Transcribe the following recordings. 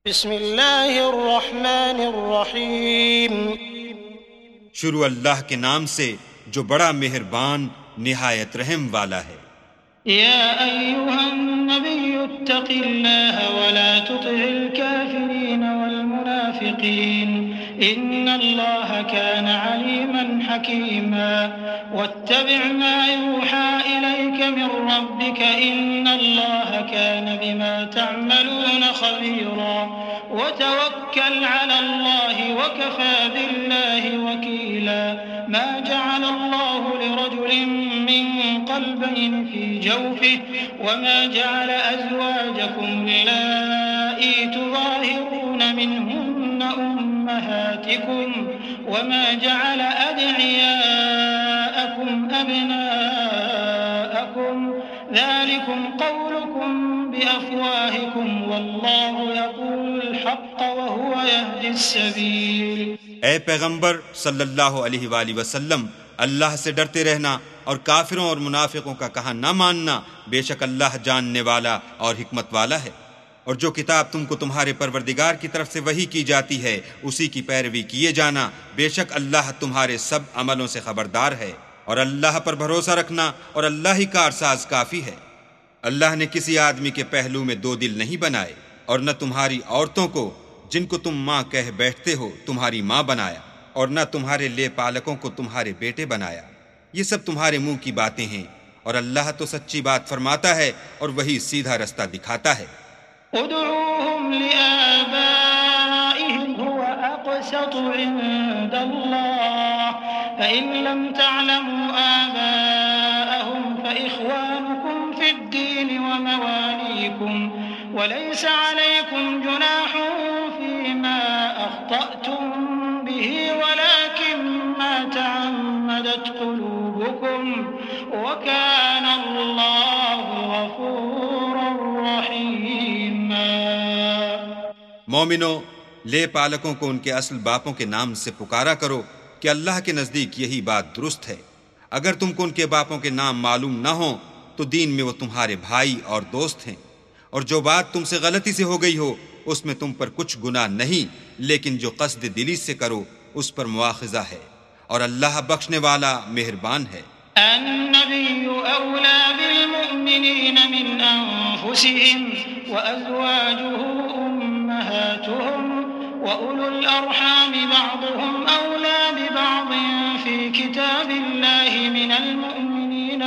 بسم اللہ الرحمن الرحیم۔ شروع اللہ کے نام سے جو بڑا مہربان نہایت رحم والا ہے۔ یا ایہا النبی اتق اللہ ولا تطع الكافرین والمنافقین ان اللہ كان علیما حکیما واتبع ما یوحى الیک من ربک ان اللہ كان بما تعملون خبیرا وتوکل علی اللہ وکفى باللہ وکیلا ما جعل اللہ لرجل من قلبین فی جوفه وما جعل أزواجكم اللائي تظاهرون منهن أمهاتكم وما جعل أدعياءكم أبناءكم ذلكم قولكم بأفواهكم والله يقول الحق وهو يهدي السبيل۔ اے پیغمبر صلی اللہ علیہ وآلہ وسلم، اللہ سے ڈرتے رہنا اور کافروں اور منافقوں کا کہا نہ ماننا، بے شک اللہ جاننے والا اور حکمت والا ہے۔ اور جو کتاب تم کو تمہارے پروردگار کی طرف سے وحی کی جاتی ہے اسی کی پیروی کیے جانا، بے شک اللہ تمہارے سب عملوں سے خبردار ہے۔ اور اللہ پر بھروسہ رکھنا اور اللہ ہی کارساز کافی ہے۔ اللہ نے کسی آدمی کے پہلو میں دو دل نہیں بنائے، اور نہ تمہاری عورتوں کو جن کو تم ماں کہہ بیٹھتے ہو تمہاری ماں بنایا، اور نہ تمہارے لے پالکوں کو تمہارے بیٹے بنایا۔ یہ سب تمہارے منہ کی باتیں ہیں، اور اللہ تو سچی بات فرماتا ہے اور وہی سیدھا رستہ دکھاتا ہے۔ ادعوهم لآبائهم هو أقسط عند الله فإن لم تعلموا آباءهم فإخوانكم في الدين ومواليكم وليس عليكم جناح فيما أخطأتم به ولكن ما تعمدت قلوبكم وكان الله غفورا رحيما۔ مومنو، لے پالکوں کو ان کے اصل باپوں کے نام سے پکارا کرو کہ اللہ کے نزدیک یہی بات درست ہے۔ اگر تم کو ان کے باپوں کے نام معلوم نہ ہوں تو دین میں وہ تمہارے بھائی اور دوست ہیں، اور جو بات تم سے غلطی سے ہو گئی ہو اس میں تم پر کچھ گناہ نہیں، لیکن جو قصد دلی سے کرو اس پر مواخذہ ہے، اور اللہ بخشنے والا مہربان ہے۔ النبي أولى بالمؤمنين من أنفسهم وأزواجه أمهاتهم وأولو الأرحام بعضهم أولى ببعض في كتاب الله من المؤمنين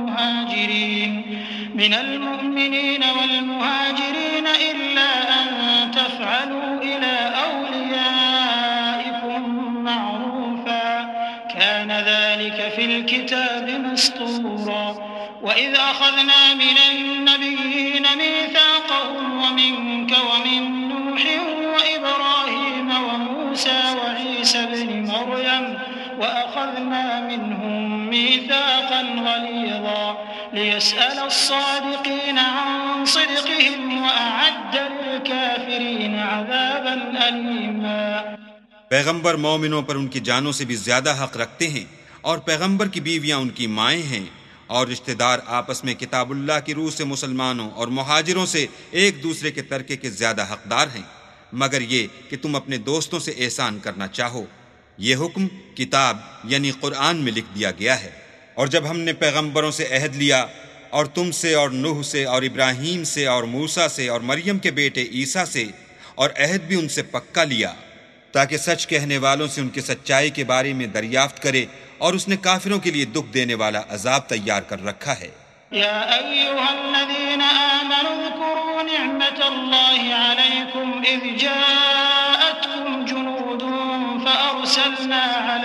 والمهاجرين إلا أن تفعلوا إلى أوليائكم معروفا كان ذلك في الكتاب مسطورا وإذ أخذنا من النبيين ميثاقهم ومنك ومن نوح وإبراهيم وموسى وعيسى ابن مريم وأخذنا منهم ميثاقا غليظا ليسأل الصادقين عن صدقهم وأعد للكافرين عذابا أليما۔ پیغمبر مومنوں پر ان کی جانوں سے بھی زیادہ حق رکھتے ہیں، اور پیغمبر کی بیویاں ان کی مائیں ہیں، اور رشتہ دار آپس میں کتاب اللہ کی روح سے مسلمانوں اور مہاجروں سے ایک دوسرے کے ترکے کے زیادہ حقدار ہیں، مگر یہ کہ تم اپنے دوستوں سے احسان کرنا چاہو۔ یہ حکم کتاب یعنی قرآن میں لکھ دیا گیا ہے۔ اور جب ہم نے پیغمبروں سے عہد لیا، اور تم سے اور نوح سے اور ابراہیم سے اور موسیٰ سے اور مریم کے بیٹے عیسیٰ سے، اور عہد بھی ان سے پکا لیا تاکہ سچ کہنے والوں سے ان کی سچائی کے بارے میں دریافت کرے، اور اس نے کافروں کے لیے دکھ دینے والا عذاب تیار کر رکھا ہے۔ یا ایہا الذین آمنوا اذکروا نعمت اللہ علیکم اذ جاءتکم جنود فأرسلنا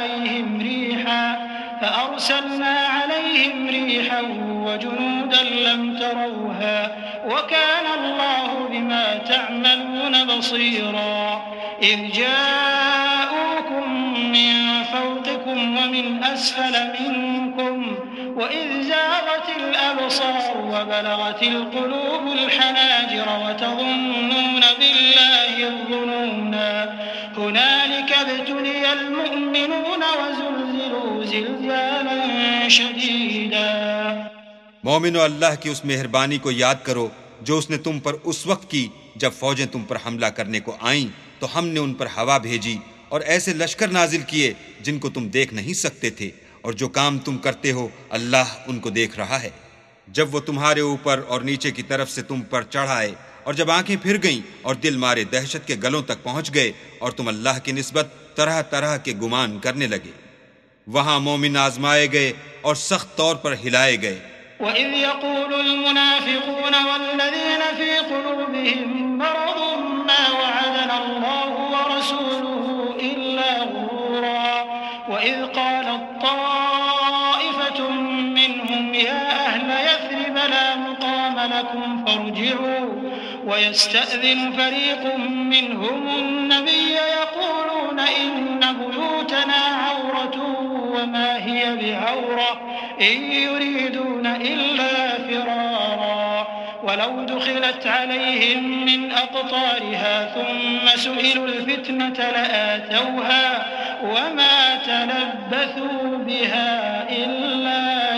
عليهم ريحا وجنودا لم تروها وكان الله بما تعملون بصيرا إذ جاءوكم من فوقكم ومن أسفل منكم وإذ زاغت الأبصار وبلغت القلوب الحناجر وتظنون بالله الظنونا هنالك ابتلي المؤمنون وزلزلوا زلزالا شديدا۔ مومنو، اللہ کی اس مہربانی کو یاد کرو جو اس نے تم پر اس وقت کی جب فوجیں تم پر حملہ کرنے کو آئیں تو ہم نے ان پر ہوا بھیجی اور ایسے لشکر نازل کیے جن کو تم دیکھ نہیں سکتے تھے، اور جو کام تم کرتے ہو اللہ ان کو دیکھ رہا ہے۔ جب وہ تمہارے اوپر اور نیچے کی طرف سے تم پر چڑھ آئے، اور جب آنکھیں پھر گئیں اور دل مارے دہشت کے گلوں تک پہنچ گئے، اور تم اللہ کی نسبت طرح طرح کے گمان کرنے لگے، وہاں مومن آزمائے گئے اور سخت طور پر ہلائے گئے۔ وَإِذْ يَقُولُ الْمُنَافِقُونَ وَالَّذِينَ فِي قُلُوبِهِم مَّرَضٌ مَّا وَعَدَنَا اللَّهُ وَرَسُولُهُ إِلَّا غُرُورًا وَإِذْ قَالَت طَّائِفَةٌ مِّنْهُمْ يَا أَهْلَ يَثْرِبَ لَا مُقَامَ لَكُمْ فَارْجِعُوا وَيَسْتَأْذِنُ فَرِيقٌ مِّنْهُمُ النَّبِيَّ يَقُولُونَ إِنَّ بُيُوتَنَا عَوْرَةٌ وَمَا هِيَ بِعَوْرَةٍ إِن يُرِيدُونَ إِلَّا فِرَارًا وَلَوْ دُخِلَتْ عَلَيْهِم مِّنْ أَقْطَارِهَا ثُمَّ سُئِلُوا الْفِتْنَةَ لَآتَوْهَا وَمَا تَلَبَّثُوا بِهَا إِلَّا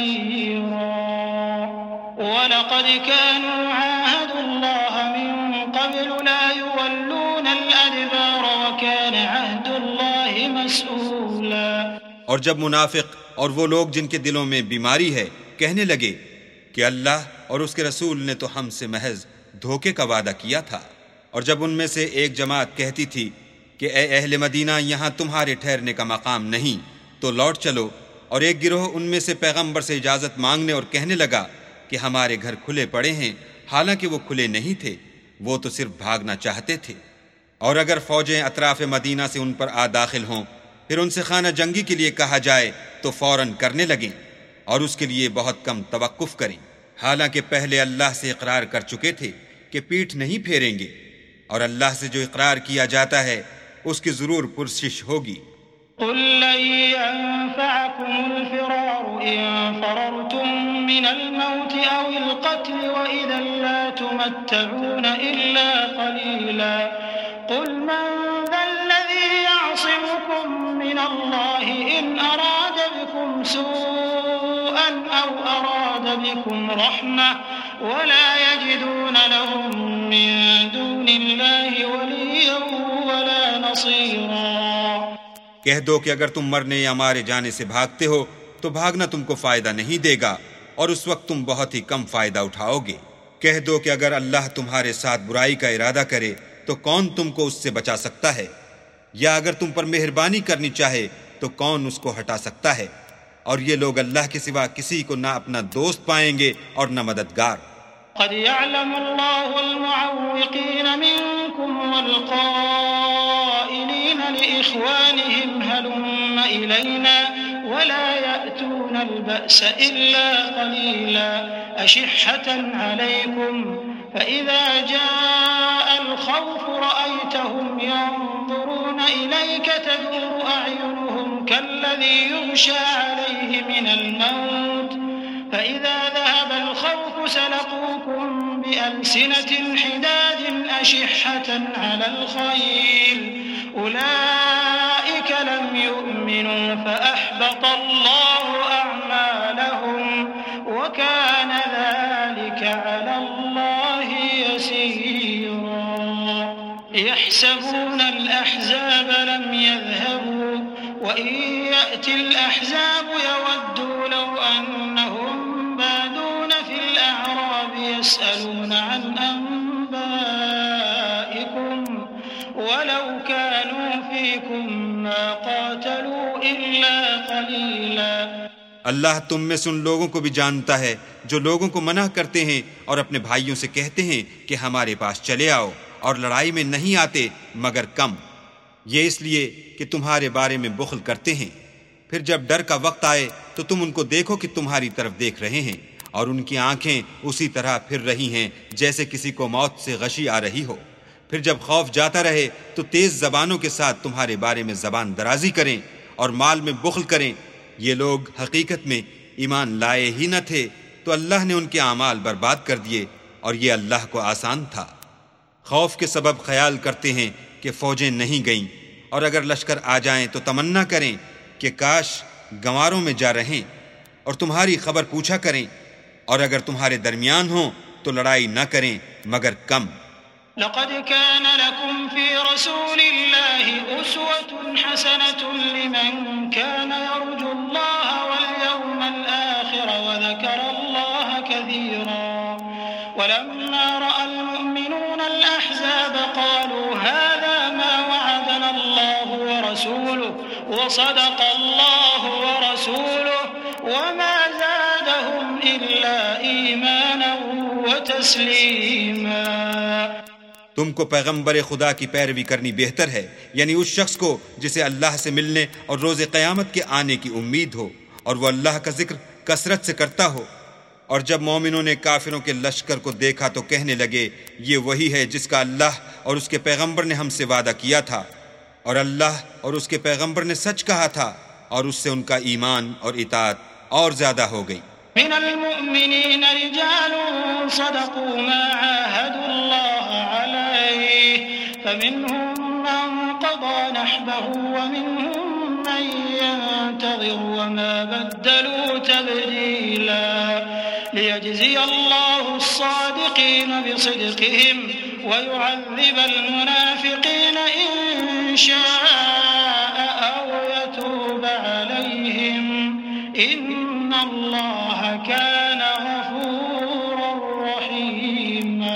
يَسِيرًا وَلَقَدْ كَانُوا عَاهَدُوا اللَّهَ مِن قَبْلُ لَا يُوَلُّونَ الْأَدْبَارَ وَكَانَ عَهْدُ اللَّهِ مَسْئُولًا۔ اور جب منافق اور وہ لوگ جن کے دلوں میں بیماری ہے کہنے لگے کہ اللہ اور اس کے رسول نے تو ہم سے محض دھوکے کا وعدہ کیا تھا، اور جب ان میں سے ایک جماعت کہتی تھی کہ اے اہل مدینہ یہاں تمہارے ٹھہرنے کا مقام نہیں تو لوٹ چلو، اور ایک گروہ ان میں سے پیغمبر سے اجازت مانگنے اور کہنے لگا کہ ہمارے گھر کھلے پڑے ہیں، حالانکہ وہ کھلے نہیں تھے، وہ تو صرف بھاگنا چاہتے تھے۔ اور اگر فوجیں اطراف مدینہ سے ان پر آ داخل ہوں، پھر ان سے خانہ جنگی کے لیے کہا جائے تو فوراً کرنے لگیں، اور اس کے لیے بہت کم توقف کریں، حالانکہ پہلے اللہ سے اقرار کر چکے تھے کہ پیٹھ نہیں پھیریں گے، اور اللہ سے جو اقرار کیا جاتا ہے اس کی ضرور پرسش ہوگی۔ قل لن ينفعكم الفرار إن فررتم من الموت أو القتل وإذا لا تمتعون إلا قليلا قل من ذا الذي يعصمكم من الله إن أراد بكم سوءا أو أراد بكم رحمة ولا يجدون لهم من دون الله وليا ولا نصيرا۔ کہہ دو کہ اگر تم مرنے یا مارے جانے سے بھاگتے ہو تو بھاگنا تم کو فائدہ نہیں دے گا، اور اس وقت تم بہت ہی کم فائدہ اٹھاؤ گے۔ کہہ دو کہ اگر اللہ تمہارے ساتھ برائی کا ارادہ کرے تو کون تم کو اس سے بچا سکتا ہے، یا اگر تم پر مہربانی کرنی چاہے تو کون اس کو ہٹا سکتا ہے، اور یہ لوگ اللہ کے سوا کسی کو نہ اپنا دوست پائیں گے اور نہ مددگار۔ قد يعلم الله المعوقين منكم والقائلين لإخوانهم هلم إلينا ولا يأتون البأس إلا قليلا أشحة عليكم فإذا جاء الخوف رأيتهم ينظرون إليك تدور أعينهم كالذي يغشى عليه من الموت فإذا ذهب الخوف سلقوكم بألسنة حداد أشحة على الخير أولئك لم يؤمنوا فأحبط الله أعمالهم وكان ذلك على الله يسيرا يحسبون الأحزاب لم يذهبوا وإن يأتي الأحزاب يودوا لو أنهم بادون في الأعراب يسألون عن أنبائكم ولو كانوا فيكم ما قاتلوا إلا قليلا۔ اللہ تم میں سے ان لوگوں کو بھی جانتا ہے جو لوگوں کو منع کرتے ہیں اور اپنے بھائیوں سے کہتے ہیں کہ ہمارے پاس چلے آؤ، اور لڑائی میں نہیں آتے مگر کم، یہ اس لیے کہ تمہارے بارے میں بخل کرتے ہیں۔ پھر جب ڈر کا وقت آئے تو تم ان کو دیکھو کہ تمہاری طرف دیکھ رہے ہیں، اور ان کی آنکھیں اسی طرح پھر رہی ہیں جیسے کسی کو موت سے غشی آ رہی ہو۔ پھر جب خوف جاتا رہے تو تیز زبانوں کے ساتھ تمہارے بارے میں زبان درازی کریں اور مال میں بخل کریں۔ یہ لوگ حقیقت میں ایمان لائے ہی نہ تھے تو اللہ نے ان کے اعمال برباد کر دیے، اور یہ اللہ کو آسان تھا۔ خوف کے سبب خیال کرتے ہیں کہ فوجیں نہیں گئیں، اور اگر لشکر آ جائیں تو تمنا کریں کہ کاش گنواروں میں جا رہیں، اور تمہاری خبر پوچھا کریں، اور اگر تمہارے درمیان ہوں تو لڑائی نہ کریں مگر کم، لقد كان لكم في رسول الله أسوة حسنة لمن كان يرجو الله واليوم الآخر وذكر الله كثيرا ولما رأى المؤمنون الأحزاب قالوا هذا ما وعدنا الله ورسوله وصدق الله ورسوله وما زادهم إلا إيمانا وتسليما۔ تم کو پیغمبر خدا کی پیروی کرنی بہتر ہے، یعنی اس شخص کو جسے اللہ سے ملنے اور روز قیامت کے آنے کی امید ہو اور وہ اللہ کا ذکر کثرت سے کرتا ہو۔ اور جب مومنوں نے کافروں کے لشکر کو دیکھا تو کہنے لگے یہ وہی ہے جس کا اللہ اور اس کے پیغمبر نے ہم سے وعدہ کیا تھا، اور اللہ اور اس کے پیغمبر نے سچ کہا تھا، اور اس سے ان کا ایمان اور اطاعت اور زیادہ ہو گئی۔ من المؤمنین رجال صدقوا ما عاهدوا الله عليه فمنهم من قضى نحبه ومنهم من ينتظر وما بدلوا تبديلا ليجزي الله الصادقين بصدقهم ويعذب المنافقين إن شاء أو يتوب عليهم إن الله كان غفورا رحيما۔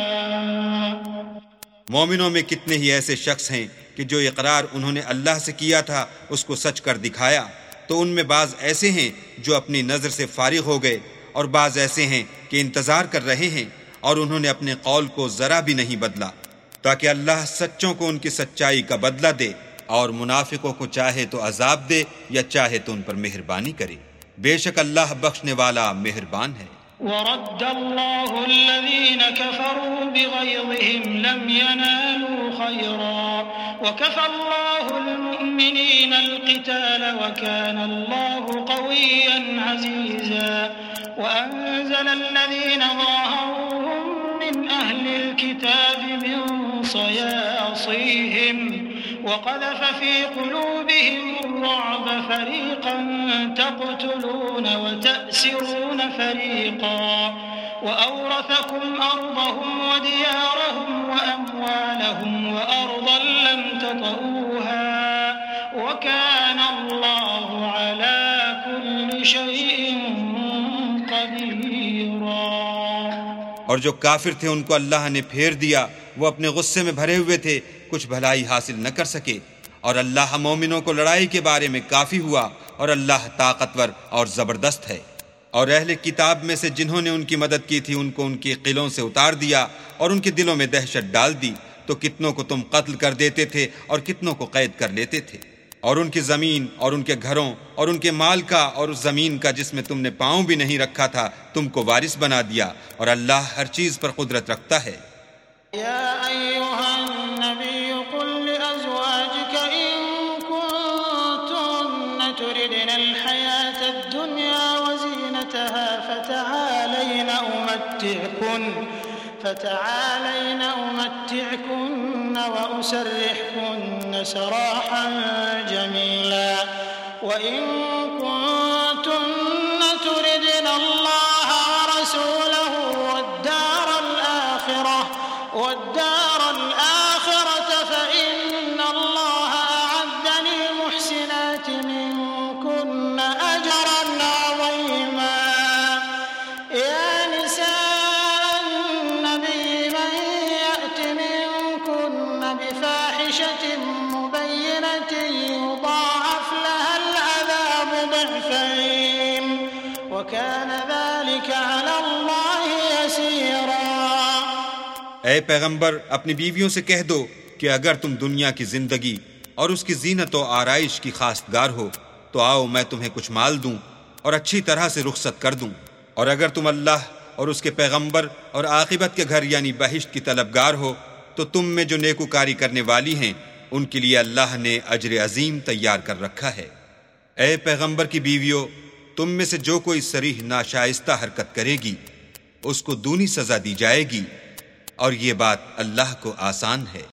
مومنوں میں کتنے ہی ایسے شخص ہیں کہ جو اقرار انہوں نے اللہ سے کیا تھا اس کو سچ کر دکھایا، تو ان میں بعض ایسے ہیں جو اپنی نظر سے فارغ ہو گئے، اور بعض ایسے ہیں کہ انتظار کر رہے ہیں اور انہوں نے اپنے قول کو ذرا بھی نہیں بدلا، تاکہ اللہ سچوں کو ان کی سچائی کا بدلہ دے، اور منافقوں کو چاہے تو عذاب دے یا چاہے تو ان پر مہربانی کرے۔ بے شک اللہ بخشنے والا مہربان ہے۔ ورد الله الذين كفروا بغيظهم لم ينالوا خيرا وكفى الله المؤمنين القتال وكان الله قويا عزيزا وأنزل الذين ظاهروهم من أهل الكتاب من صياصيهم وقذف في قلوبهم الرعب فريقا تقتلون وتأسرون فريقا وأورثكم أرضهم وديارهم وأموالهم وأرضا لم تطئوها وكان الله على كل شيء قديرا۔ اور جو کافر تھے ان کو اللہ نے پھیر دیا، وہ اپنے غصے میں بھرے ہوئے تھے، کچھ بھلائی حاصل نہ کر سکے، اور اللہ مومنوں کو لڑائی کے بارے میں کافی ہوا، اور اللہ طاقتور اور زبردست ہے۔ اور اہل کتاب میں سے جنہوں نے ان کی مدد کی تھی ان کو ان کے قلعوں سے اتار دیا اور ان کے دلوں میں دہشت ڈال دی، تو کتنوں کو تم قتل کر دیتے تھے اور کتنوں کو قید کر لیتے تھے، اور ان کی زمین اور ان کے گھروں اور ان کے مال کا اور اس زمین کا جس میں تم نے پاؤں بھی نہیں رکھا تھا تم کو وارث بنا دیا، اور اللہ ہر چیز پر قدرت رکھتا ہے۔ يا أيها النبي قل لأزواجك إن كنتن تردن الحياة الدنيا وزينتها فتعالين أمتعكن وأسرحكن سراحا جميلا وإن كنتن تردن الله ورسوله والدار الآخرة فإن الله أعد للمحسنات منكن أجرا عظيما يا نساء النبي من يأت منكن بفاحشة مبينة يضاعف لها العذاب ضعفين وكان ذلك على الله يسيرا۔ اے پیغمبر اپنی بیویوں سے کہہ دو کہ اگر تم دنیا کی زندگی اور اس کی زینت و آرائش کی خواستگار ہو تو آؤ میں تمہیں کچھ مال دوں اور اچھی طرح سے رخصت کر دوں، اور اگر تم اللہ اور اس کے پیغمبر اور عاقبت کے گھر یعنی بہشت کی طلبگار ہو تو تم میں جو نیکوکاری کرنے والی ہیں ان کے لیے اللہ نے اجر عظیم تیار کر رکھا ہے۔ اے پیغمبر کی بیویوں، تم میں سے جو کوئی صریح ناشائستہ حرکت کرے گی اس کو دونی سزا دی جائے گی، اور یہ بات اللہ کو آسان ہے۔